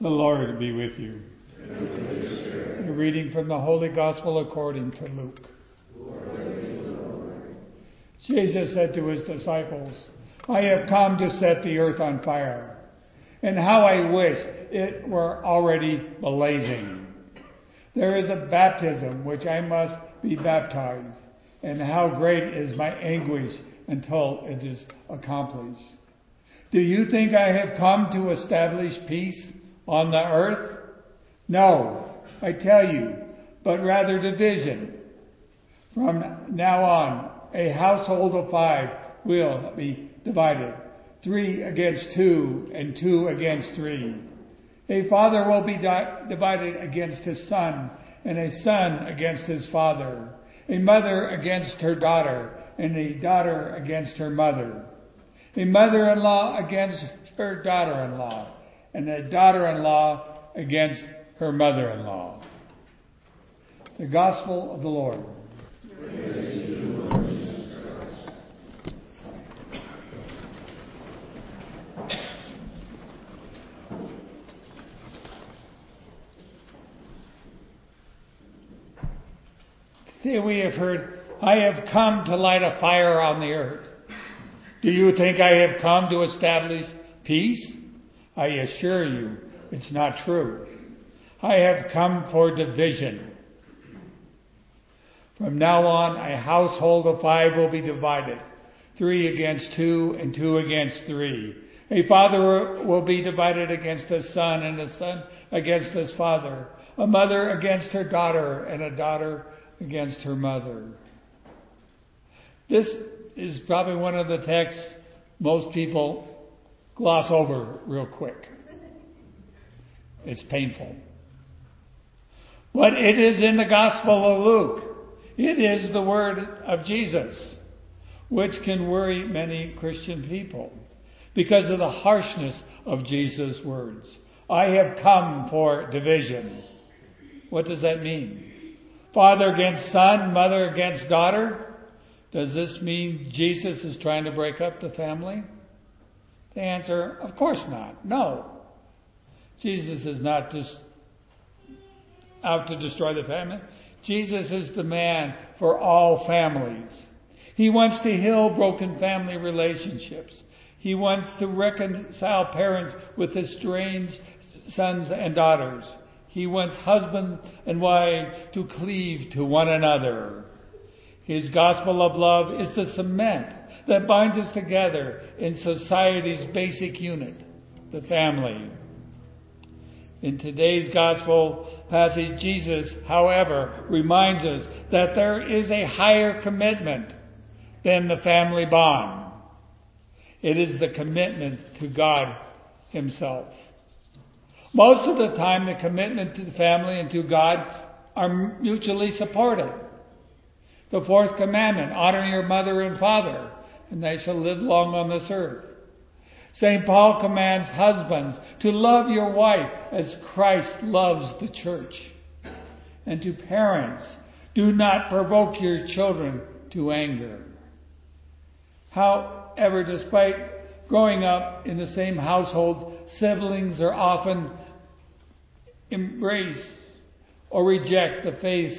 The Lord be with you. A reading from the Holy Gospel according to Luke. Jesus said to his disciples, I have come to set the earth on fire, and how I wish it were already blazing. There is a baptism which I must be baptized, and how great is my anguish until it is accomplished. Do you think I have come to establish peace on the earth? No, I tell you, but rather division. From now on, a household of 5 will be divided, 3 against 2 and 2 against 3. A father will be divided against his son, and a son against his father, a mother against her daughter, and a daughter against her mother, a mother-in-law against her daughter-in-law, and a daughter-in-law against her mother-in-law. The Gospel of the Lord. Praise you, Lord Jesus Christ. Today we have heard, I have come to light a fire on the earth. Do you think I have come to establish peace? I assure you, it's not true. I have come for division. From now on, a household of 5 will be divided, 3 against 2 and 2 against 3. A father will be divided against his son, and a son against his father, a mother against her daughter, and a daughter against her mother. This is probably one of the texts most people gloss over real quick. It's painful. But it is in the Gospel of Luke. It is the word of Jesus, which can worry many Christian people because of the harshness of Jesus' words. I have come for division. What does that mean? Father against son, mother against daughter? Does this mean Jesus is trying to break up the family? The answer, of course not. No. Jesus is not just out to destroy the family. Jesus is the man for all families. He wants to heal broken family relationships. He wants to reconcile parents with estranged sons and daughters. He wants husbands and wives to cleave to one another. His gospel of love is the cement that binds us together in society's basic unit, the family. In today's gospel passage, Jesus, however, reminds us that there is a higher commitment than the family bond. It is the commitment to God Himself. Most of the time, the commitment to the family and to God are mutually supportive. The 4th commandment, honor your mother and father, and they shall live long on this earth. St. Paul commands husbands to love your wife as Christ loves the church. And to parents, do not provoke your children to anger. However, despite growing up in the same household, siblings are often embrace or reject the faith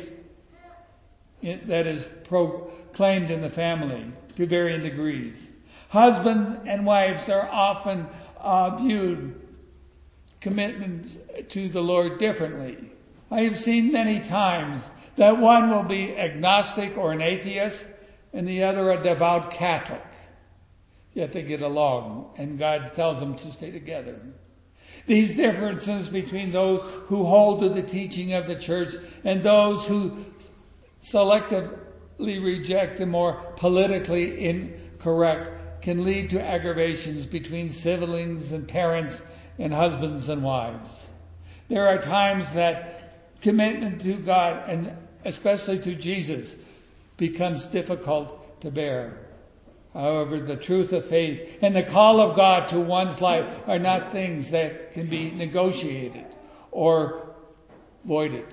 that is proclaimed in the family to varying degrees. Husbands and wives are often viewed commitments to the Lord differently. I have seen many times that one will be agnostic or an atheist and the other a devout Catholic. Yet they get along and God tells them to stay together. These differences between those who hold to the teaching of the church and those who selectively reject the more politically incorrect can lead to aggravations between siblings and parents and husbands and wives. There are times that commitment to God, and especially to Jesus, becomes difficult to bear. However, the truth of faith and the call of God to one's life are not things that can be negotiated or voided.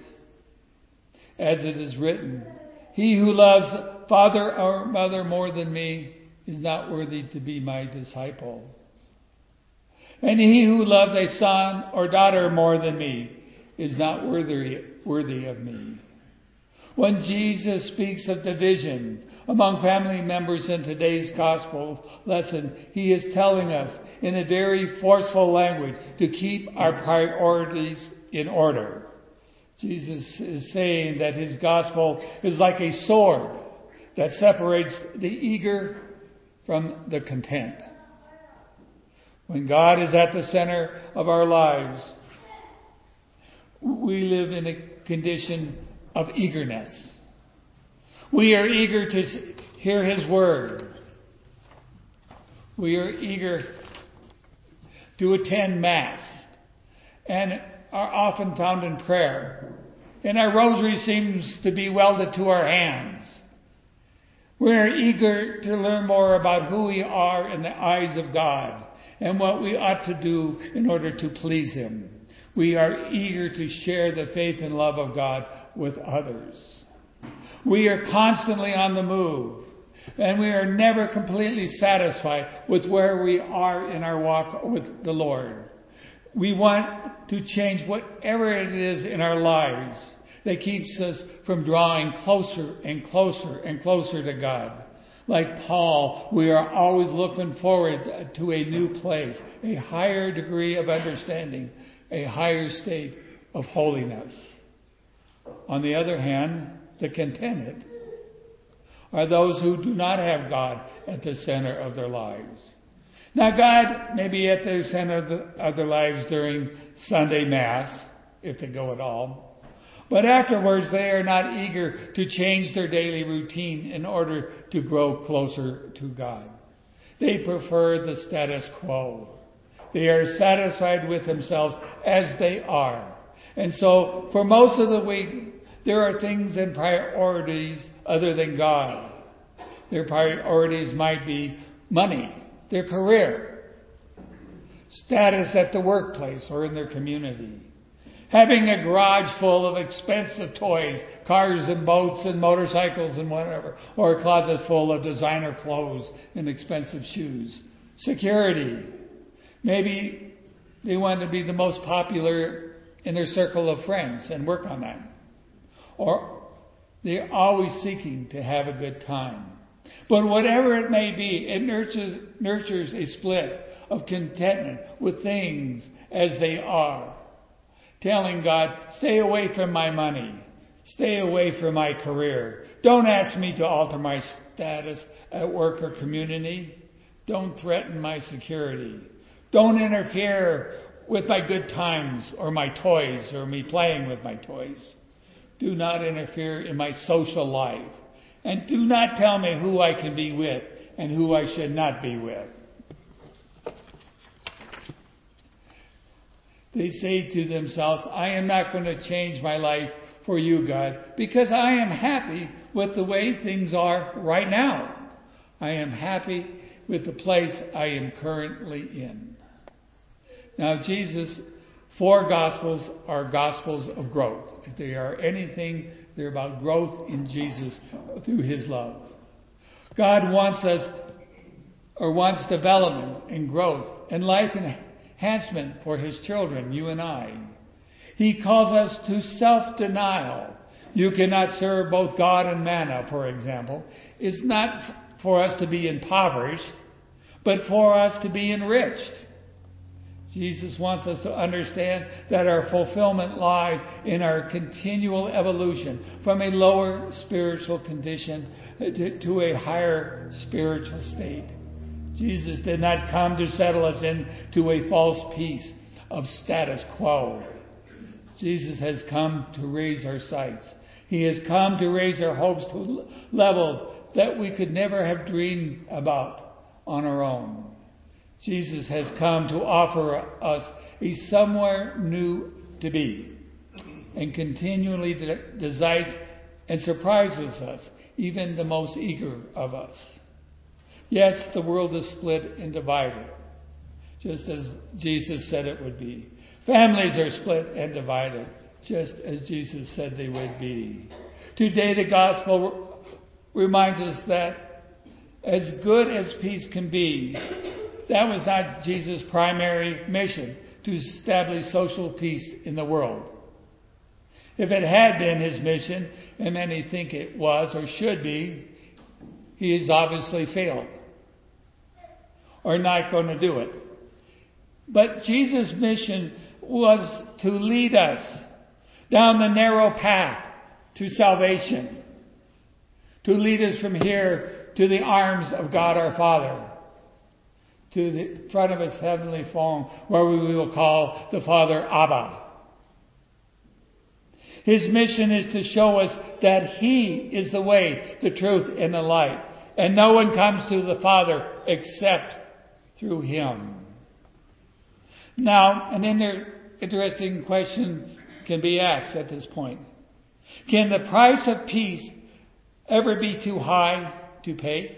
As it is written, he who loves father or mother more than me is not worthy to be my disciple. And he who loves a son or daughter more than me is not worthy of me. When Jesus speaks of divisions among family members in today's gospel lesson, he is telling us in a very forceful language to keep our priorities in order. Jesus is saying that his gospel is like a sword that separates the eager from the content. When God is at the center of our lives, we live in a condition of eagerness. We are eager to hear his word. We are eager to attend Mass and are often found in prayer. And our rosary seems to be welded to our hands. We are eager to learn more about who we are in the eyes of God and what we ought to do in order to please him. We are eager to share the faith and love of God with others. We are constantly on the move, and we are never completely satisfied with where we are in our walk with the Lord. We want to change whatever it is in our lives that keeps us from drawing closer and closer and closer to God. Like Paul, we are always looking forward to a new place, a higher degree of understanding, a higher state of holiness. On the other hand, the contented are those who do not have God at the center of their lives. Now, God may be at the center of their lives during Sunday Mass, if they go at all. But afterwards, they are not eager to change their daily routine in order to grow closer to God. They prefer the status quo. They are satisfied with themselves as they are. And so, for most of the week, there are things and priorities other than God. Their priorities might be money, their career, status at the workplace or in their community, having a garage full of expensive toys, cars and boats and motorcycles and whatever, or a closet full of designer clothes and expensive shoes, security. Maybe they want to be the most popular in their circle of friends and work on that. Or they're always seeking to have a good time. But whatever it may be, it nurtures a split of contentment with things as they are. Telling God, stay away from my money. Stay away from my career. Don't ask me to alter my status at work or community. Don't threaten my security. Don't interfere with my good times or my toys or me playing with my toys. Do not interfere in my social life. And do not tell me who I can be with and who I should not be with. They say to themselves, I am not going to change my life for you, God, because I am happy with the way things are right now. I am happy with the place I am currently in. Now, Jesus' 4 Gospels are Gospels of growth. If they are anything, they're about growth in Jesus through his love. God wants development and growth and life enhancement for his children, you and I. He calls us to self-denial. You cannot serve both God and manna, for example. It's not for us to be impoverished, but for us to be enriched. Jesus wants us to understand that our fulfillment lies in our continual evolution from a lower spiritual condition to a higher spiritual state. Jesus did not come to settle us into a false peace of status quo. Jesus has come to raise our sights. He has come to raise our hopes to levels that we could never have dreamed about on our own. Jesus has come to offer us a somewhere new to be, and continually delights and surprises us, even the most eager of us. Yes, the world is split and divided, just as Jesus said it would be. Families are split and divided, just as Jesus said they would be. Today, the gospel reminds us that as good as peace can be, that was not Jesus' primary mission, to establish social peace in the world. If it had been his mission, and many think it was or should be, he has obviously failed or not going to do it. But Jesus' mission was to lead us down the narrow path to salvation, to lead us from here to the arms of God our Father, to the front of his heavenly throne, where we will call the Father Abba. His mission is to show us that he is the way, the truth, and the light. And no one comes to the Father except through him. Now, an interesting question can be asked at this point. Can the price of peace ever be too high to pay?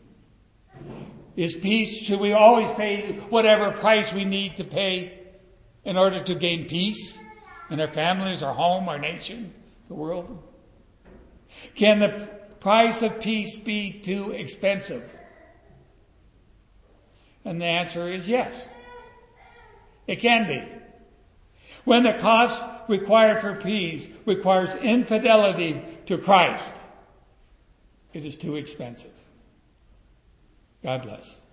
Is peace, should we always pay whatever price we need to pay in order to gain peace in our families, our home, our nation, the world? Can the price of peace be too expensive? And the answer is yes. It can be. When the cost required for peace requires infidelity to Christ, it is too expensive. God bless.